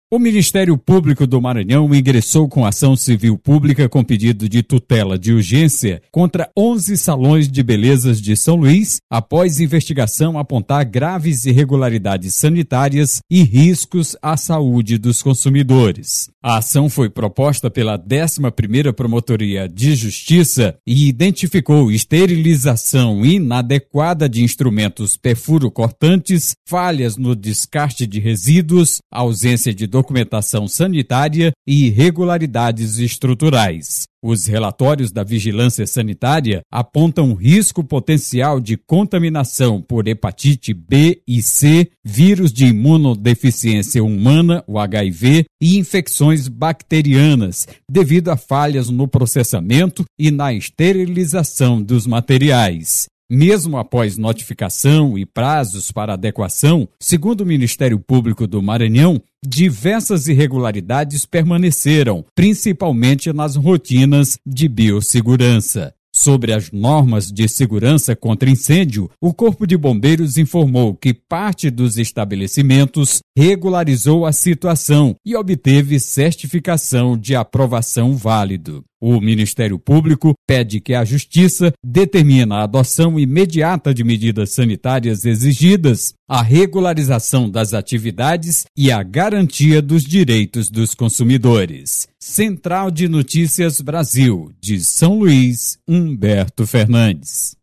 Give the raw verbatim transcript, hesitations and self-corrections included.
O Ministério Público do Maranhão ingressou com ação civil pública com pedido de tutela de urgência contra onze salões de belezas de São Luís, após investigação apontar graves irregularidades sanitárias e riscos à saúde dos consumidores. A ação foi proposta pela décima primeira Promotoria de Justiça e identificou esterilização inadequada de instrumentos perfuro-cortantes, falhas no descarte de resíduos, ausência de documentação sanitária e irregularidades estruturais. Os relatórios da Vigilância Sanitária apontam risco potencial de contaminação por hepatite B e C, vírus de imunodeficiência humana, o H I V, e infecções bacterianas, devido a falhas no processamento e na esterilização dos materiais. Mesmo após notificação e prazos para adequação, segundo o Ministério Público do Maranhão, diversas irregularidades permaneceram, principalmente nas rotinas de biossegurança. Sobre as normas de segurança contra incêndio, o Corpo de Bombeiros informou que parte dos estabelecimentos regularizou a situação e obteve certificação de aprovação válido. O Ministério Público pede que a Justiça determine a adoção imediata de medidas sanitárias exigidas, a regularização das atividades e a garantia dos direitos dos consumidores. Central de Notícias Brasil, de São Luís, Humberto Fernandes.